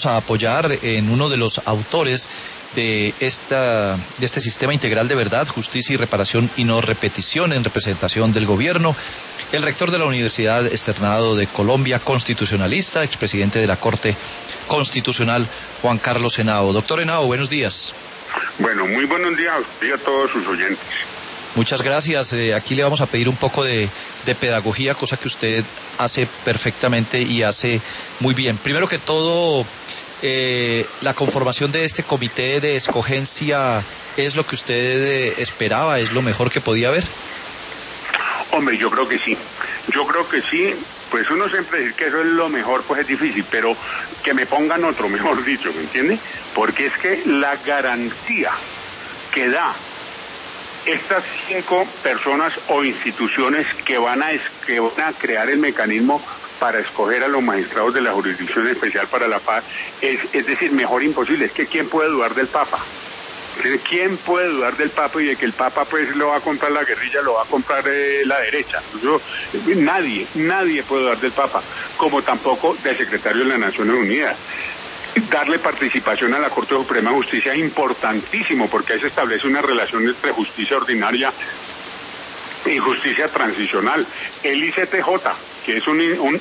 A apoyar en uno de los autores de este sistema integral de verdad, justicia y reparación y no repetición, en representación del gobierno, el rector de la Universidad Externado de Colombia, constitucionalista, expresidente de la Corte Constitucional, Juan Carlos Henao. Doctor Henao, buenos días. Bueno, muy buenos días a todos sus oyentes. Muchas gracias. Aquí le vamos a pedir un poco de pedagogía, cosa que usted hace perfectamente y hace muy bien. Primero que todo, la conformación de este comité de escogencia, ¿es lo que usted esperaba? ¿Es lo mejor que podía haber? Hombre, yo creo que sí. Pues uno siempre dice que eso es lo mejor, pues es difícil, pero que me pongan otro, mejor dicho, ¿me entiende? Porque es que la garantía que da estas 5 personas o instituciones que van a crear el mecanismo para escoger a los magistrados de la Jurisdicción Especial para la Paz, es decir, mejor imposible. Es que ¿quién puede dudar del Papa? ¿Quién puede dudar del Papa y de que el Papa pues lo va a comprar la guerrilla, lo va a comprar la derecha? Nadie puede dudar del Papa, como tampoco del secretario de las Naciones Unidas. Darle participación a la Corte Suprema de Justicia es importantísimo, porque ahí se establece una relación entre justicia ordinaria y justicia transicional. El ICTJ, que es un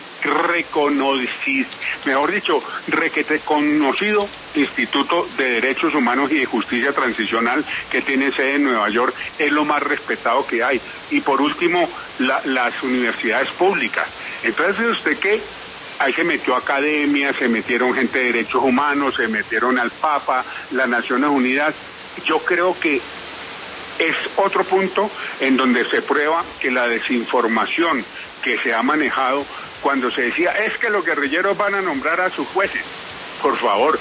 reconocido Instituto de Derechos Humanos y de Justicia Transicional, que tiene sede en Nueva York, es lo más respetado que hay. Y por último, las universidades públicas. Entonces, usted que ahí se metió academia, se metieron gente de derechos humanos, se metieron al Papa, las Naciones Unidas. Yo creo que es otro punto en donde se prueba que la desinformación que se ha manejado cuando se decía es que los guerrilleros van a nombrar a sus jueces. Por favor,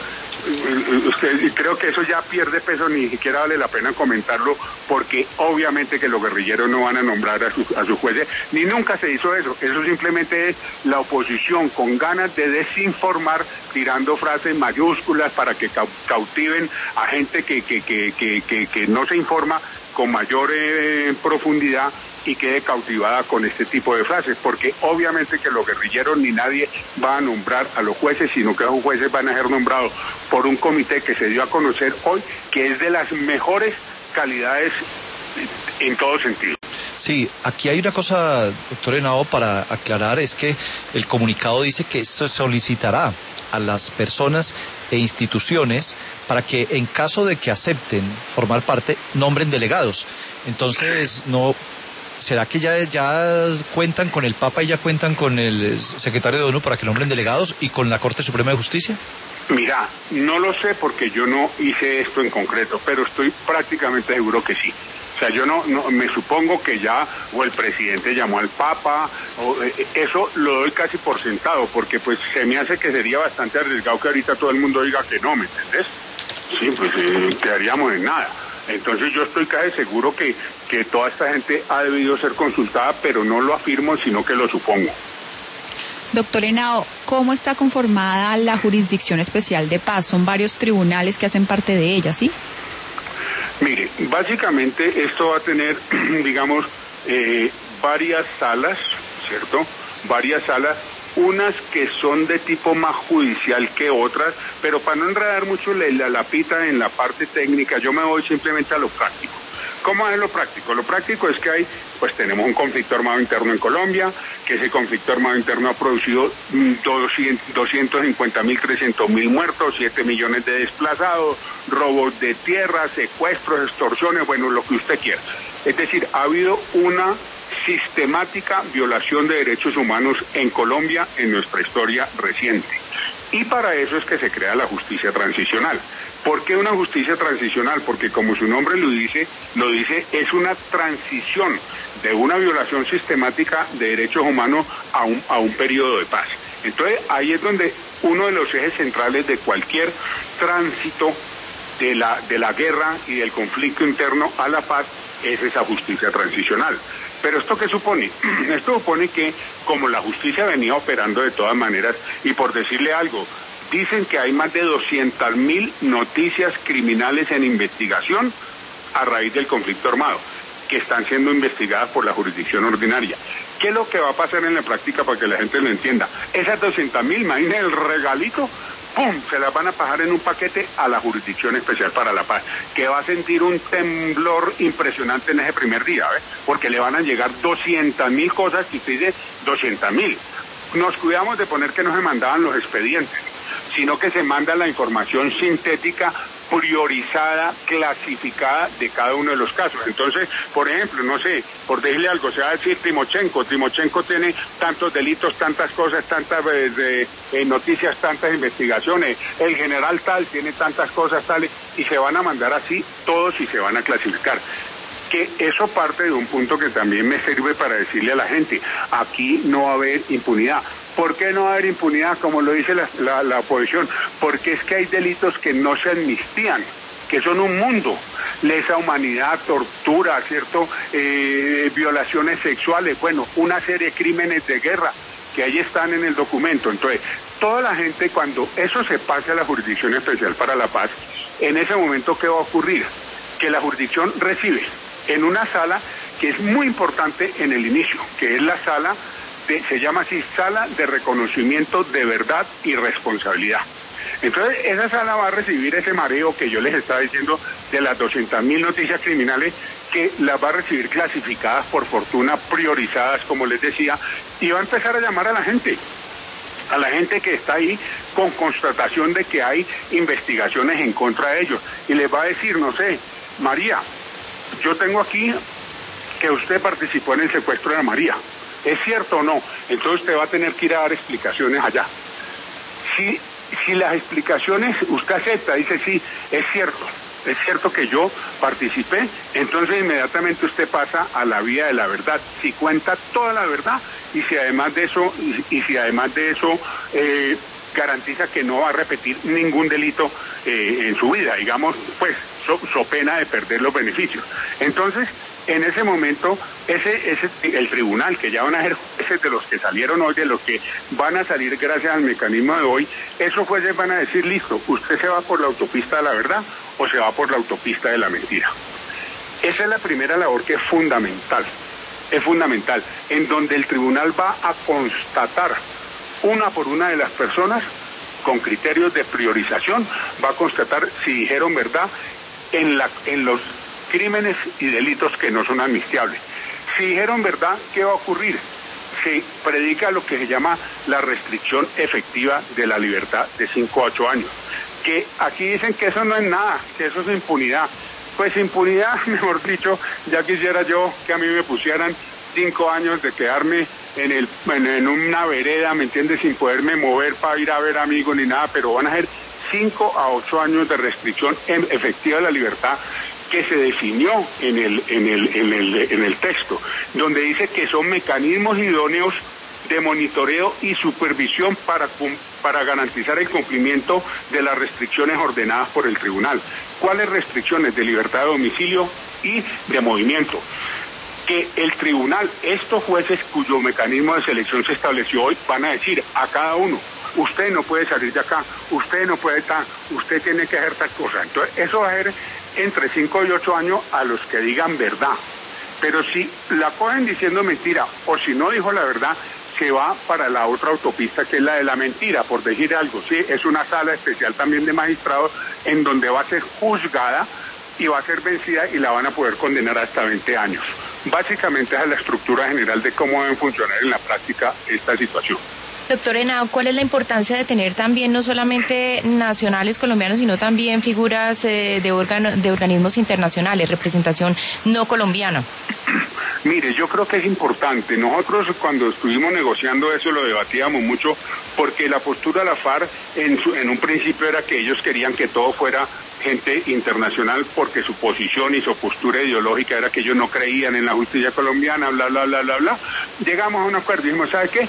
creo que eso ya pierde peso, ni siquiera vale la pena comentarlo, porque obviamente que los guerrilleros no van a nombrar a sus jueces, ni nunca se hizo eso. Eso simplemente es la oposición con ganas de desinformar, tirando frases mayúsculas para que cautiven a gente que no se informa con mayor profundidad y quede cautivada con este tipo de frases, porque obviamente que los guerrilleros ni nadie va a nombrar a los jueces, sino que los jueces van a ser nombrados por un comité que se dio a conocer hoy, que es de las mejores calidades en todo sentido. Sí, aquí hay una cosa, doctor Henao, para aclarar, es que el comunicado dice que esto solicitará a las personas e instituciones para que en caso de que acepten formar parte, nombren delegados. Entonces, ¿será que ya cuentan con el Papa y ya cuentan con el secretario de ONU para que nombren delegados y con la Corte Suprema de Justicia? Mira, no lo sé porque yo no hice esto en concreto, pero estoy prácticamente seguro que sí. O sea, yo no me supongo que ya o el presidente llamó al Papa, eso lo doy casi por sentado, porque pues se me hace que sería bastante arriesgado que ahorita todo el mundo diga que no, ¿me entendés? Sí, pues quedaríamos en nada. Entonces yo estoy casi seguro que toda esta gente ha debido ser consultada, pero no lo afirmo, sino que lo supongo. Doctor Henao, ¿cómo está conformada la Jurisdicción Especial de Paz? Son varios tribunales que hacen parte de ella, ¿sí? Mire, básicamente esto va a tener, digamos, varias salas, ¿cierto? Varias salas, unas que son de tipo más judicial que otras, pero para no enredar mucho la pita en la parte técnica, yo me voy simplemente a lo práctico. ¿Cómo es lo práctico? Lo práctico es que tenemos un conflicto armado interno en Colombia, que ese conflicto armado interno ha producido 250.000, 300.000 muertos, 7 millones de desplazados, robos de tierra, secuestros, extorsiones, bueno, lo que usted quiera. Es decir, ha habido una sistemática violación de derechos humanos en Colombia en nuestra historia reciente. Y para eso es que se crea la justicia transicional. ¿Por qué una justicia transicional? Porque como su nombre lo dice, es una transición de una violación sistemática de derechos humanos a un periodo de paz. Entonces ahí es donde uno de los ejes centrales de cualquier tránsito de la guerra y del conflicto interno a la paz es esa justicia transicional. ¿Pero esto qué supone? Esto supone que como la justicia venía operando de todas maneras, y por decirle algo, dicen que hay más de 200.000 noticias criminales en investigación a raíz del conflicto armado, que están siendo investigadas por la jurisdicción ordinaria. ¿Qué es lo que va a pasar en la práctica para que la gente lo entienda? Esas 200.000, imagínense el regalito, ¡pum!, se las van a pasar en un paquete a la Jurisdicción Especial para la Paz, que va a sentir un temblor impresionante en ese primer día, ¿ves? Porque le van a llegar 200.000 cosas, y usted dice 200.000. Nos cuidamos de poner que no se mandaban los expedientes, sino que se manda la información sintética, priorizada, clasificada de cada uno de los casos. Entonces, por ejemplo, no sé, por decirle algo, se va a decir Timochenko tiene tantos delitos, tantas cosas, tantas noticias, tantas investigaciones, el general tal tiene tantas cosas, tales, y se van a mandar así todos y se van a clasificar. Que eso parte de un punto que también me sirve para decirle a la gente, aquí no va a haber impunidad. ¿Por qué no va a haber impunidad? Como lo dice la oposición, porque es que hay delitos que no se amnistían, que son un mundo: lesa humanidad, tortura, ¿cierto? Violaciones sexuales, bueno, una serie de crímenes de guerra que ahí están en el documento. Entonces, toda la gente, cuando eso se pase a la Jurisdicción Especial para la Paz, en ese momento, ¿qué va a ocurrir? Que la jurisdicción recibe en una sala que es muy importante en el inicio, que es la sala se llama así, Sala de Reconocimiento de Verdad y Responsabilidad. Entonces, esa sala va a recibir ese mareo que yo les estaba diciendo de las 200.000 noticias criminales, que las va a recibir clasificadas, por fortuna, priorizadas, como les decía, y va a empezar a llamar a la gente que está ahí con constatación de que hay investigaciones en contra de ellos, y les va a decir, no sé, María, yo tengo aquí que usted participó en el secuestro de María. ¿Es cierto o no? Entonces usted va a tener que ir a dar explicaciones allá. Si las explicaciones usted acepta, dice sí, es cierto que yo participé, entonces inmediatamente usted pasa a la vía de la verdad. Si cuenta toda la verdad y si además de eso garantiza que no va a repetir ningún delito en su vida, digamos, pues so pena de perder los beneficios. Entonces, en ese momento, el tribunal, que ya van a ser jueces de los que salieron hoy, de los que van a salir gracias al mecanismo de hoy, esos jueces van a decir, listo, usted se va por la autopista de la verdad o se va por la autopista de la mentira. Esa es la primera labor que es fundamental, en donde el tribunal va a constatar una por una de las personas, con criterios de priorización, va a constatar si dijeron verdad en los crímenes y delitos que no son amnistiables. Si dijeron verdad, ¿qué va a ocurrir? Se predica lo que se llama la restricción efectiva de la libertad de 5 a 8 años. Que aquí dicen que eso no es nada, que eso es impunidad. Pues impunidad, mejor dicho, ya quisiera yo que a mí me pusieran 5 años de quedarme en una vereda, ¿me entiendes?, sin poderme mover para ir a ver amigos ni nada, pero van a ser 5 a 8 años de restricción efectiva de la libertad, que se definió en el texto, donde dice que son mecanismos idóneos de monitoreo y supervisión para garantizar el cumplimiento de las restricciones ordenadas por el tribunal. ¿Cuáles restricciones? De libertad de domicilio y de movimiento. Que el tribunal, estos jueces cuyo mecanismo de selección se estableció hoy, van a decir a cada uno, usted no puede salir de acá, usted no puede estar, usted tiene que hacer tal cosa. Entonces, eso va a ser entre 5 y 8 años a los que digan verdad. Pero si la cogen diciendo mentira, o si no dijo la verdad, se va para la otra autopista, que es la de la mentira, por decir algo. Sí, es una sala especial también de magistrados, en donde va a ser juzgada y va a ser vencida y la van a poder condenar hasta 20 años. Básicamente esa es la estructura general de cómo deben funcionar en la práctica esta situación. Doctor Henao, ¿cuál es la importancia de tener también no solamente nacionales colombianos, sino también figuras de organismos internacionales, representación no colombiana? Mire, yo creo que es importante. Nosotros cuando estuvimos negociando eso lo debatíamos mucho, porque la postura de la FARC en un principio era que ellos querían que todo fuera gente internacional, porque su posición y su postura ideológica era que ellos no creían en la justicia colombiana, bla, bla, bla, bla, bla. Llegamos a un acuerdo y dijimos, ¿sabe qué?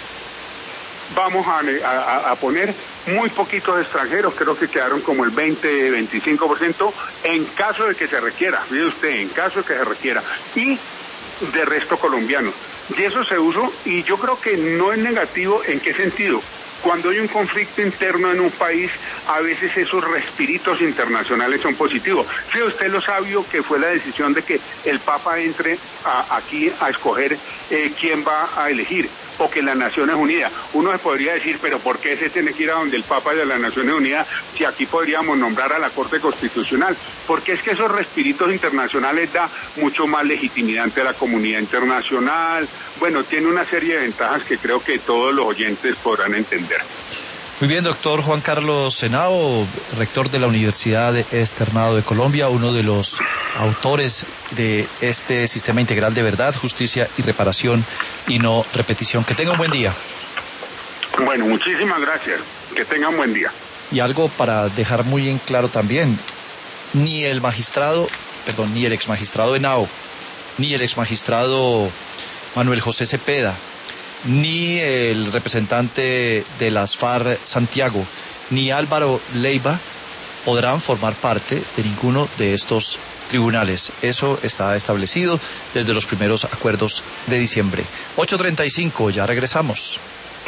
Vamos a poner muy poquitos extranjeros, creo que quedaron como el 20-25%, en caso de que se requiera, mire usted, en caso de que se requiera, y de resto colombianos. Y eso se usó, y yo creo que no es negativo. ¿En qué sentido? Cuando hay un conflicto interno en un país, a veces esos respiritos internacionales son positivos. Fíjese usted lo sabio que fue la decisión de que el Papa entre aquí a escoger quién va a elegir. o que las Naciones Unidas. Uno se podría decir, pero ¿por qué se tiene que ir a donde el Papa y a las Naciones Unidas si aquí podríamos nombrar a la Corte Constitucional? Porque es que esos respiritos internacionales da mucho más legitimidad ante la comunidad internacional. Bueno, tiene una serie de ventajas que creo que todos los oyentes podrán entender. Muy bien, doctor Juan Carlos Henao, rector de la Universidad Externado de Colombia, uno de los autores de este sistema integral de verdad, justicia y reparación y no repetición. Que tenga un buen día. Bueno, muchísimas gracias. Que tengan buen día. Y algo para dejar muy en claro también, ni el exmagistrado Henao, ni el exmagistrado Manuel José Cepeda, ni el representante de las FARC Santiago, ni Álvaro Leiva podrán formar parte de ninguno de estos tribunales. Eso está establecido desde los primeros acuerdos de diciembre. 8:35, ya regresamos.